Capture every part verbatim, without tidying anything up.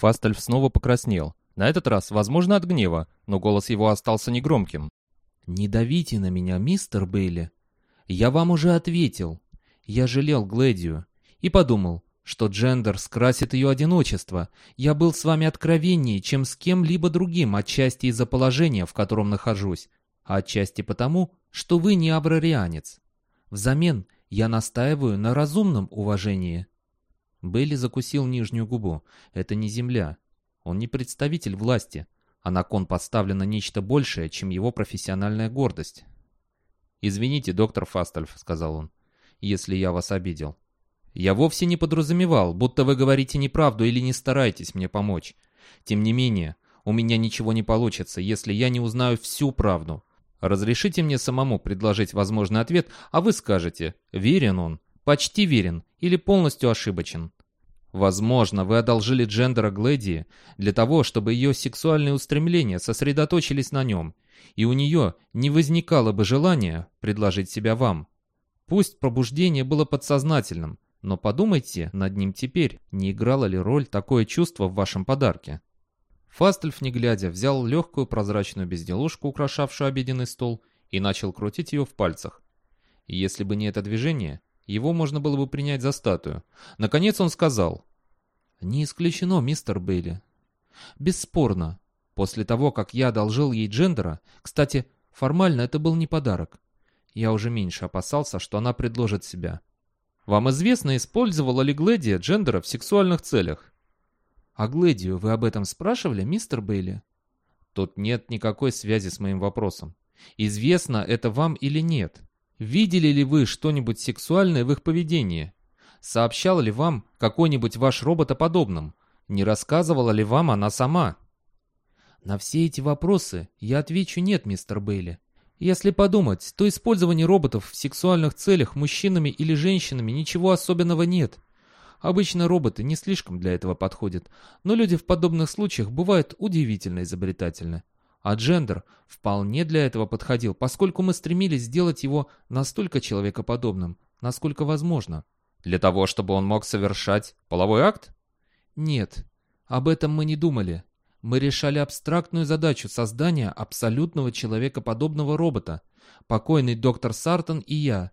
Фастельф снова покраснел. На этот раз, возможно, от гнева, но голос его остался негромким. «Не давите на меня, мистер Бейли. Я вам уже ответил. Я жалел Глэдию и подумал, что Джендер скрасит ее одиночество. Я был с вами откровеннее, чем с кем-либо другим, отчасти из-за положения, в котором нахожусь, а отчасти потому, что вы не аврарианец. Взамен я настаиваю на разумном уважении». Бейли закусил нижнюю губу. Это не земля. Он не представитель власти, а на кон поставлено нечто большее, чем его профессиональная гордость. «Извините, доктор Фастельф», — сказал он, — «если я вас обидел. Я вовсе не подразумевал, будто вы говорите неправду или не стараетесь мне помочь. Тем не менее, у меня ничего не получится, если я не узнаю всю правду. Разрешите мне самому предложить возможный ответ, а вы скажете, верен он, почти верен или полностью ошибочен. Возможно, вы одолжили Джендера Глэдии для того, чтобы ее сексуальные устремления сосредоточились на нем, и у нее не возникало бы желания предложить себя вам. Пусть пробуждение было подсознательным, но подумайте над ним теперь, не играло ли роль такое чувство в вашем подарке». Фастельф, не глядя, взял легкую прозрачную безделушку, украшавшую обеденный стол, и начал крутить ее в пальцах. Если бы не это движение, его можно было бы принять за статую. Наконец он сказал: «Не исключено, мистер Бейли. Бесспорно, после того, как я одолжил ей Джендера, кстати, формально это был не подарок, я уже меньше опасался, что она предложит себя. Вам известно, использовала ли Глэдия Джендера в сексуальных целях?» «А Глэдию вы об этом спрашивали, мистер Бейли?» «Тут нет никакой связи с моим вопросом. Известно это вам или нет? Видели ли вы что-нибудь сексуальное в их поведении? Сообщал ли вам какой-нибудь ваш робот о подобном? Не рассказывала ли вам она сама?» «На все эти вопросы я отвечу нет, мистер Бейли. Если подумать, то использование роботов в сексуальных целях мужчинами или женщинами ничего особенного нет. Обычно роботы не слишком для этого подходят, но люди в подобных случаях бывают удивительно изобретательны. А Джендер вполне для этого подходил, поскольку мы стремились сделать его настолько человекоподобным, насколько возможно». «Для того, чтобы он мог совершать половой акт?» «Нет, об этом мы не думали. Мы решали абстрактную задачу создания абсолютного человекоподобного робота, покойный доктор Сартон и я».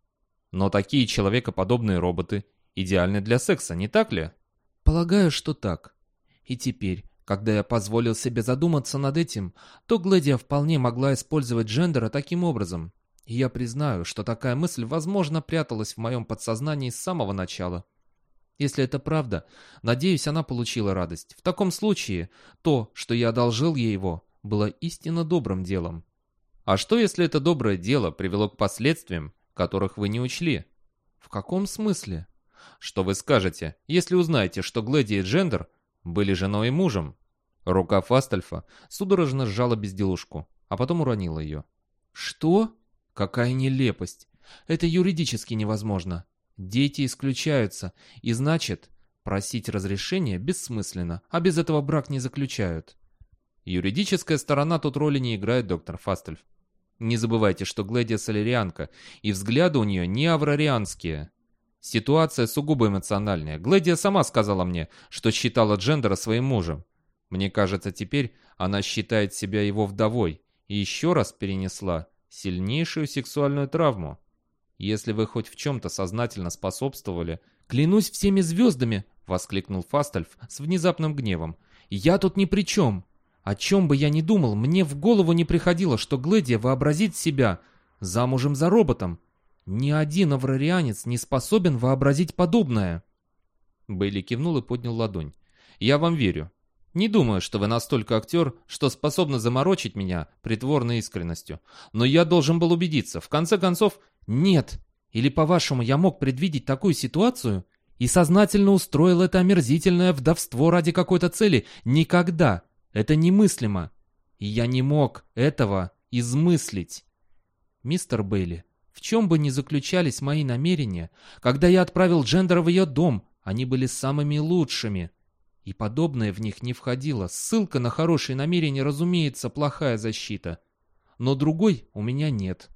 «Но такие человекоподобные роботы идеальны для секса, не так ли?» «Полагаю, что так. И теперь, когда я позволил себе задуматься над этим, то Глэдия вполне могла использовать Джендера таким образом. И я признаю, что такая мысль, возможно, пряталась в моем подсознании с самого начала. Если это правда, надеюсь, она получила радость. В таком случае, то, что я одолжил ей его, было истинно добрым делом». «А что, если это доброе дело привело к последствиям, которых вы не учли?» «В каком смысле?» «Что вы скажете, если узнаете, что Глэдия и Джендер были женой и мужем?» Рука Фастельфа судорожно сжала безделушку, а потом уронила ее. «Что? Какая нелепость! Это юридически невозможно. Дети исключаются, и значит, просить разрешения бессмысленно, а без этого брак не заключают». «Юридическая сторона тут роли не играет, доктор Фастельф. Не забывайте, что Глэдия солярианка, и взгляды у нее не аврарианские. Ситуация сугубо эмоциональная. Глэдия сама сказала мне, что считала Джендера своим мужем. Мне кажется, теперь она считает себя его вдовой и еще раз перенесла сильнейшую сексуальную травму. Если вы хоть в чем-то сознательно способствовали...» «Клянусь всеми звездами!» — воскликнул Фастельф с внезапным гневом. «Я тут ни при чем! О чем бы я ни думал, мне в голову не приходило, что Глэдия вообразит себя замужем за роботом. Ни один аврарианец не способен вообразить подобное». Бейли кивнул и поднял ладонь. «Я вам верю. Не думаю, что вы настолько актер, что способны заморочить меня притворной искренностью. Но я должен был убедиться. В конце концов...» «Нет! Или, по-вашему, я мог предвидеть такую ситуацию и сознательно устроил это омерзительное вдовство ради какой-то цели? Никогда! Это немыслимо! И я не мог этого измыслить. Мистер Бейли, в чем бы ни заключались мои намерения, когда я отправил Джендера в ее дом, они были самыми лучшими. И подобное в них не входило. Ссылка на хорошие намерения, разумеется, плохая защита. Но другой у меня нет».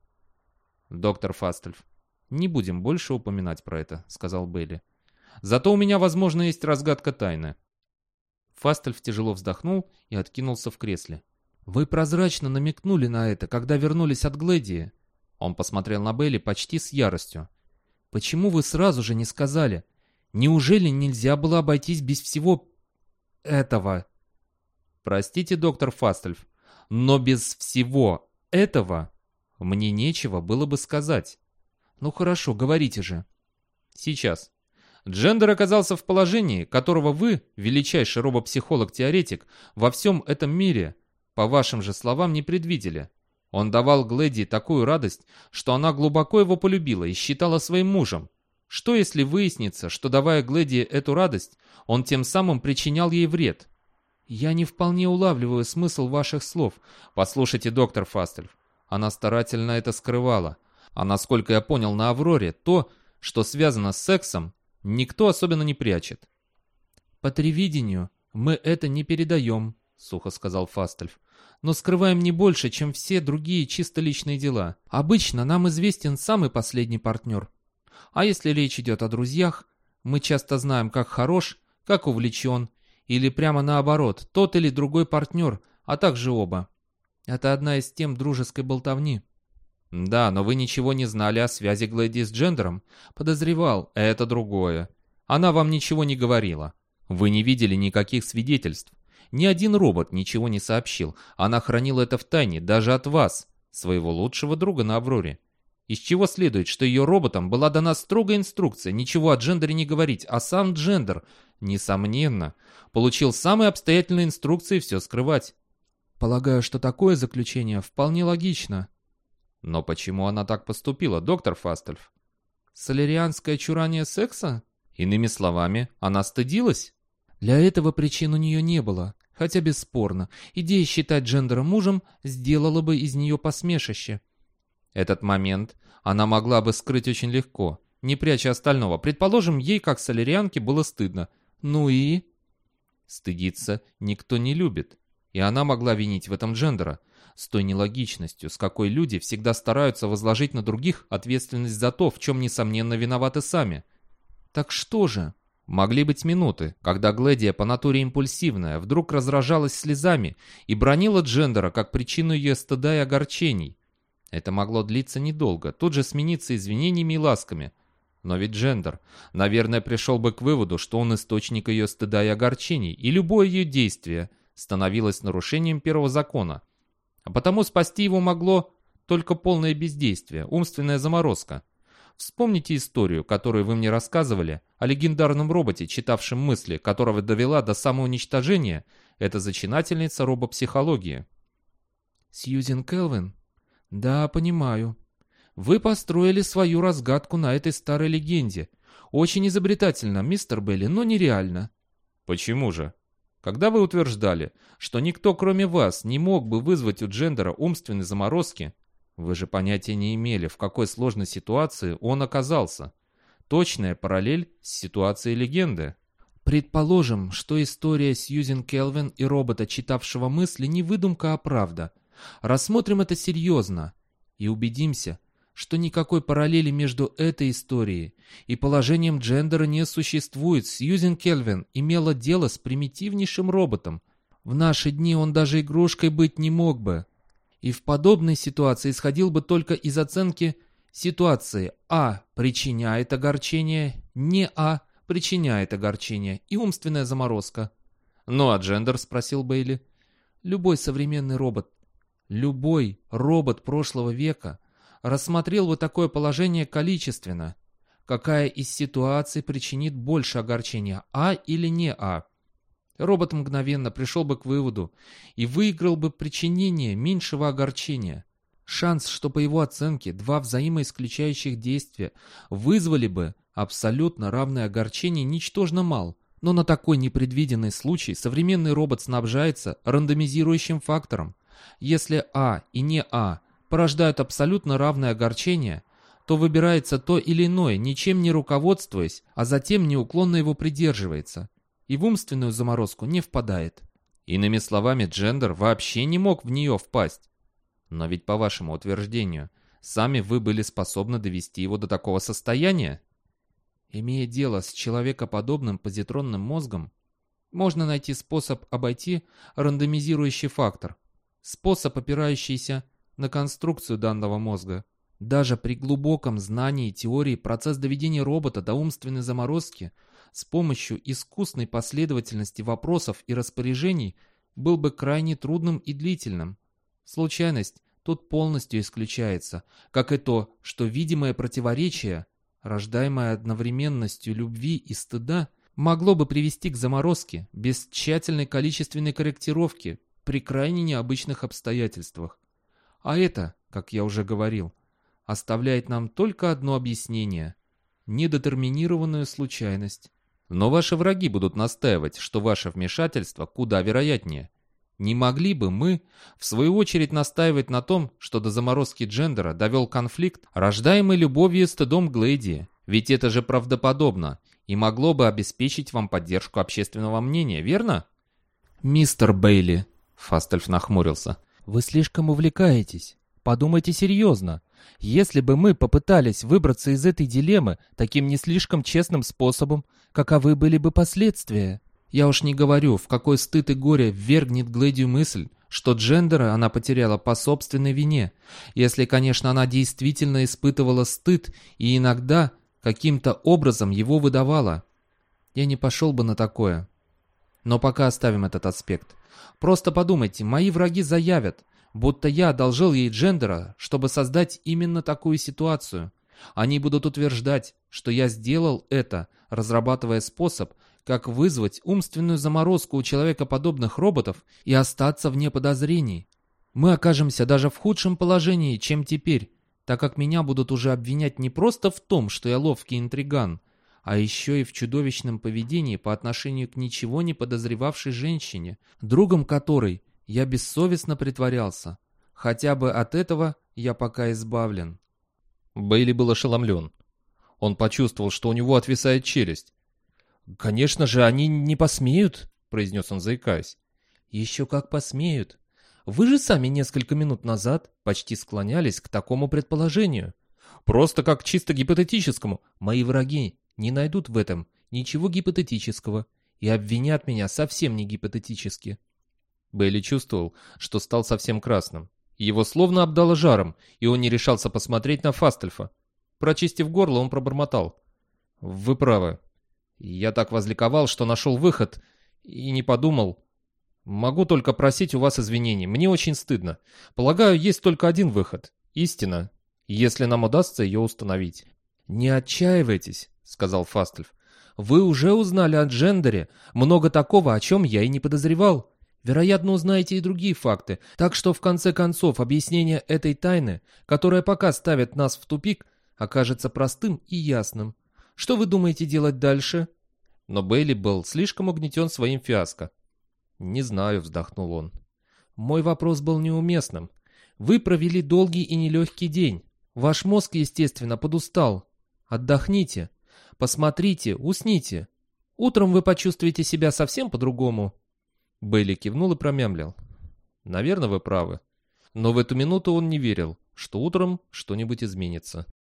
«Доктор Фастельф, не будем больше упоминать про это», — сказал Бейли. «Зато у меня, возможно, есть разгадка тайны». Фастельф тяжело вздохнул и откинулся в кресле. «Вы прозрачно намекнули на это, когда вернулись от Гледии». Он посмотрел на Бейли почти с яростью. «Почему вы сразу же не сказали? Неужели нельзя было обойтись без всего этого?» «Простите, доктор Фастельф, но без всего этого мне нечего было бы сказать». «Ну хорошо, говорите же». «Сейчас. Джендер оказался в положении, которого вы, величайший робопсихолог-теоретик, во всем этом мире, по вашим же словам, не предвидели. Он давал Глэдии такую радость, что она глубоко его полюбила и считала своим мужем. Что если выяснится, что, давая Глэдии эту радость, он тем самым причинял ей вред?» «Я не вполне улавливаю смысл ваших слов». «Послушайте, доктор Фастельф, она старательно это скрывала. А насколько я понял на Авроре, то, что связано с сексом, никто особенно не прячет». «По телевидению мы это не передаем», — сухо сказал Фастельф. «Но скрываем не больше, чем все другие чисто личные дела. Обычно нам известен самый последний партнер. А если речь идет о друзьях, мы часто знаем, как хорош, как увлечен, или прямо наоборот, тот или другой партнер, а также оба. Это одна из тем дружеской болтовни». «Да, но вы ничего не знали о связи Глэдии с Джендером?» «Подозревал». «Это другое. Она вам ничего не говорила. Вы не видели никаких свидетельств. Ни один робот ничего не сообщил. Она хранила это в тайне, даже от вас, своего лучшего друга на Авроре. Из чего следует, что ее роботам была дана строгая инструкция ничего о Джендере не говорить, а сам Джендер, несомненно, получил самые обстоятельные инструкции все скрывать». «Полагаю, что такое заключение вполне логично». «Но почему она так поступила, доктор Фастельф?» «Солерианское чурание секса?» «Иными словами, она стыдилась?» «Для этого причин у нее не было. Хотя бесспорно, идея считать Джендера мужем сделала бы из нее посмешище». «Этот момент она могла бы скрыть очень легко, не пряча остального. Предположим, ей, как солерианке, было стыдно. Ну и?» «Стыдиться никто не любит. И она могла винить в этом Джендера. С той нелогичностью, с какой люди всегда стараются возложить на других ответственность за то, в чем, несомненно, виноваты сами». «Так что же?» Могли быть минуты, когда Глэдия, по натуре импульсивная, вдруг разражалась слезами и бранила Джендера как причину ее стыда и огорчений. Это могло длиться недолго, тут же смениться извинениями и ласками. Но ведь Джендер, наверное, пришел бы к выводу, что он источник ее стыда и огорчений, и любое ее действие становилось нарушением первого закона. А потому спасти его могло только полное бездействие, умственная заморозка. Вспомните историю, которую вы мне рассказывали, о легендарном роботе, читавшем мысли, которого довела до самоуничтожения эта зачинательница робопсихологии. «Сьюзен Келвин? Да, понимаю. Вы построили свою разгадку на этой старой легенде. Очень изобретательно, мистер Белли, но нереально». «Почему же? Когда вы утверждали, что никто кроме вас не мог бы вызвать у Джендера умственной заморозки, вы же понятия не имели, в какой сложной ситуации он оказался. Точная параллель с ситуацией легенды». «Предположим, что история Сьюзен Келвин и робота, читавшего мысли, не выдумка, а правда. Рассмотрим это серьезно и убедимся, что никакой параллели между этой историей и положением Джендера не существует. Сьюзен Келвин имела дело с примитивнейшим роботом. В наши дни он даже игрушкой быть не мог бы. И в подобной ситуации исходил бы только из оценки ситуации А причиняет огорчение, не А причиняет огорчение и умственная заморозка». «Ну а Джендер?» — спросил Бейли. «Любой современный робот, любой робот прошлого века рассмотрел бы такое положение количественно. Какая из ситуаций причинит больше огорчения, А или не А? Робот мгновенно пришел бы к выводу и выиграл бы причинение меньшего огорчения. Шанс, что по его оценке два взаимоисключающих действия вызвали бы абсолютно равное огорчение, ничтожно мал. Но на такой непредвиденный случай современный робот снабжается рандомизирующим фактором. Если А и не А порождают абсолютно равное огорчение, то выбирается то или иное, ничем не руководствуясь, а затем неуклонно его придерживается и в умственную заморозку не впадает». Иными словами, Джендер вообще не мог в нее впасть. Но ведь, по вашему утверждению, сами вы были способны довести его до такого состояния? Имея дело с человекоподобным позитронным мозгом, Можно найти способ обойти рандомизирующий фактор, способ, опирающийся на конструкцию данного мозга. Даже при глубоком знании теории процесс доведения робота до умственной заморозки с помощью искусной последовательности вопросов и распоряжений был бы крайне трудным и длительным. Случайность тут полностью исключается, как и то, что видимое противоречие, рождаемое одновременностью любви и стыда, могло бы привести к заморозке без тщательной количественной корректировки при крайне необычных обстоятельствах. А это, как я уже говорил, оставляет нам только одно объяснение – недетерминированную случайность. Но ваши враги будут настаивать, что ваше вмешательство куда вероятнее. Не могли бы мы, в свою очередь, настаивать на том, что до заморозки Джендера довел конфликт, рождаемый любовью и стыдом Глэдии? Ведь это же правдоподобно и могло бы обеспечить вам поддержку общественного мнения, верно? «Мистер Бейли», — Фастельф нахмурился, — «вы слишком увлекаетесь. Подумайте серьезно. Если бы мы попытались выбраться из этой дилеммы таким не слишком честным способом, каковы были бы последствия? Я уж не говорю, в какой стыд и горе ввергнет Глэдию мысль, что Джендера она потеряла по собственной вине, если, конечно, она действительно испытывала стыд и иногда каким-то образом его выдавала. Я не пошел бы на такое. Но пока оставим этот аспект. Просто подумайте, мои враги заявят, будто я одолжил ей Джендера, чтобы создать именно такую ситуацию. Они будут утверждать, что я сделал это, разрабатывая способ, как вызвать умственную заморозку у человекоподобных роботов и остаться вне подозрений. Мы окажемся даже в худшем положении, чем теперь, так как меня будут уже обвинять не просто в том, что я ловкий интриган, а еще и в чудовищном поведении по отношению к ничего не подозревавшей женщине, другом которой я бессовестно притворялся. Хотя бы от этого я пока избавлен. Бейли был ошеломлен. Он почувствовал, что у него отвисает челюсть. «Конечно же, они не посмеют», — произнес он, заикаясь. «Еще как посмеют. Вы же сами несколько минут назад почти склонялись к такому предположению. Просто как чисто гипотетическому. Мои враги не найдут в этом ничего гипотетического и обвинят меня совсем не гипотетически». Бейли чувствовал, что стал совсем красным. Его словно обдало жаром, и он не решался посмотреть на Фастельфа. Прочистив горло, он пробормотал. «Вы правы. Я так возликовал, что нашел выход и не подумал. Могу только просить у вас извинений. Мне очень стыдно. Полагаю, есть только один выход. Истина, если нам удастся ее установить». «Не отчаивайтесь», — сказал Фастельф. «Вы уже узнали о Джендере много такого, о чем я и не подозревал. Вероятно, узнаете и другие факты, так что в конце концов объяснение этой тайны, которая пока ставит нас в тупик, окажется простым и ясным. Что вы думаете делать дальше?» Но Бейли был слишком угнетен своим фиаско. «Не знаю», — вздохнул он. «Мой вопрос был неуместным. Вы провели долгий и нелегкий день. Ваш мозг, естественно, подустал. Отдохните, посмотрите, усните. Утром вы почувствуете себя совсем по-другому». Бейли кивнул и промямлил. «Наверное, вы правы». Но в эту минуту он не верил, что утром что-нибудь изменится.